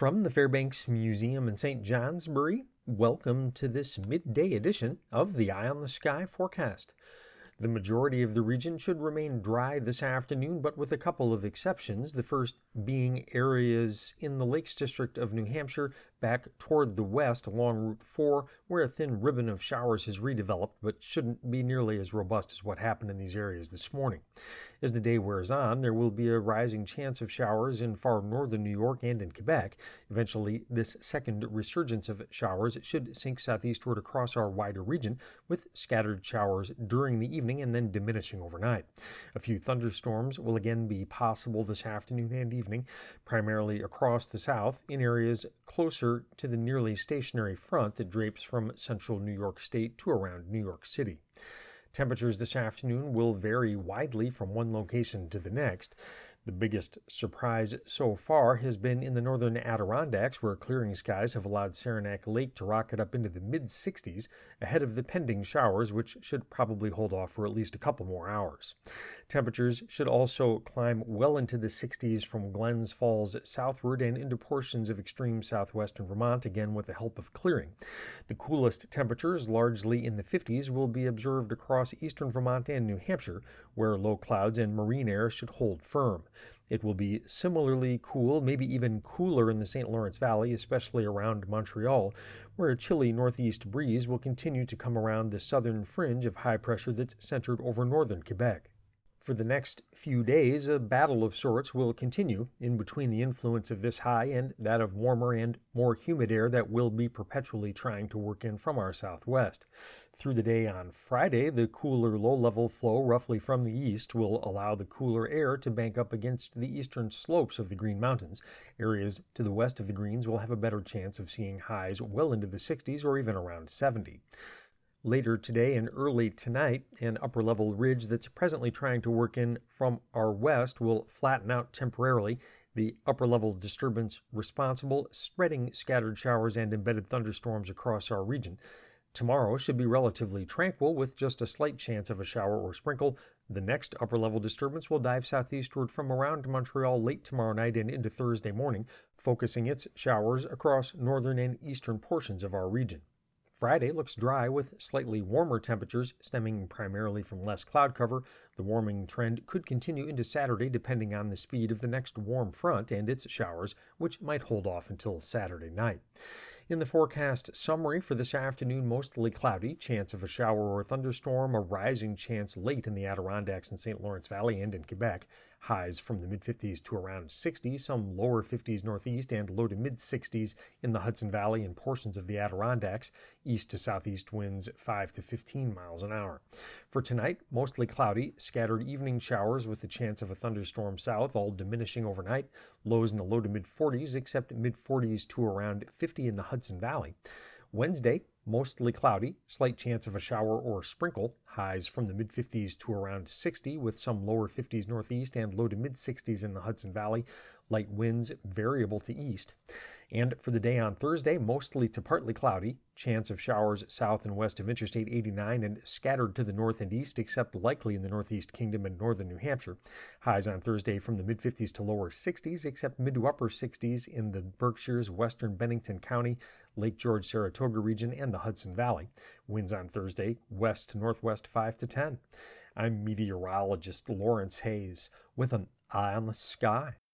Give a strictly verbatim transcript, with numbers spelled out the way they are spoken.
From the Fairbanks Museum in Saint Johnsbury, welcome to this midday edition of the Eye on the Sky forecast. The majority of the region should remain dry this afternoon, but with a couple of exceptions, the first being areas in the Lakes District of New Hampshire back toward the west along Route four, where a thin ribbon of showers has redeveloped, but shouldn't be nearly as robust as what happened in these areas this morning. As the day wears on, there will be a rising chance of showers in far northern New York and in Quebec. Eventually, this second resurgence of showers should sink southeastward across our wider region, with scattered showers during the evening and then diminishing overnight. A few thunderstorms will again be possible this afternoon and evening, primarily across the south in areas closer to the nearly stationary front that drapes from central New York State to around New York City. Temperatures this afternoon will vary widely from one location to the next. The biggest surprise so far has been in the northern Adirondacks, where clearing skies have allowed Saranac Lake to rocket up into the mid sixties ahead of the pending showers, which should probably hold off for at least a couple more hours. Temperatures should also climb well into the sixties from Glens Falls southward and into portions of extreme southwestern Vermont, again with the help of clearing. The coolest temperatures, largely in the fifties, will be observed across eastern Vermont and New Hampshire, where low clouds and marine air should hold firm. It will be similarly cool, maybe even cooler in the Saint Lawrence Valley, especially around Montreal, where a chilly northeast breeze will continue to come around the southern fringe of high pressure that's centered over northern Quebec. For the next few days, a battle of sorts will continue in between the influence of this high and that of warmer and more humid air that will be perpetually trying to work in from our southwest. Through the day on Friday, the cooler low-level flow roughly from the east will allow the cooler air to bank up against the eastern slopes of the Green Mountains. Areas to the west of the Greens will have a better chance of seeing highs well into the sixties or even around seventy. Later today and early tonight, an upper-level ridge that's presently trying to work in from our west will flatten out temporarily. The upper-level disturbance responsible, spreading scattered showers and embedded thunderstorms across our region. Tomorrow should be relatively tranquil with just a slight chance of a shower or sprinkle. The next upper-level disturbance will dive southeastward from around Montreal late tomorrow night and into Thursday morning, focusing its showers across northern and eastern portions of our region. Friday looks dry with slightly warmer temperatures stemming primarily from less cloud cover. The warming trend could continue into Saturday depending on the speed of the next warm front and its showers, which might hold off until Saturday night. In the forecast summary for this afternoon, mostly cloudy, chance of a shower or thunderstorm, a rising chance late in the Adirondacks and Saint Lawrence Valley and in Quebec. Highs from the mid-fifties to around sixty, some lower fifties northeast and low to mid-sixties in the Hudson Valley and portions of the Adirondacks. East to southeast winds five to fifteen miles an hour. For tonight, mostly cloudy, scattered evening showers with the chance of a thunderstorm south, all diminishing overnight. Lows in the low to mid-forties, except mid-forties to around fifty in the Hudson Valley. Wednesday, mostly cloudy, slight chance of a shower or sprinkle. Highs from the mid-fifties to around sixty, with some lower fifties northeast and low to mid-sixties in the Hudson Valley. Light winds variable to east. And for the day on Thursday, mostly to partly cloudy, chance of showers south and west of Interstate eighty-nine and scattered to the north and east, except likely in the Northeast Kingdom and northern New Hampshire. Highs on Thursday from the mid-fifties to lower sixties, except mid to upper sixties in the Berkshires, western Bennington County, Lake George, Saratoga region, and the Hudson Valley. Winds on Thursday, west to northwest five to ten. I'm meteorologist Lawrence Hayes with an eye on the sky.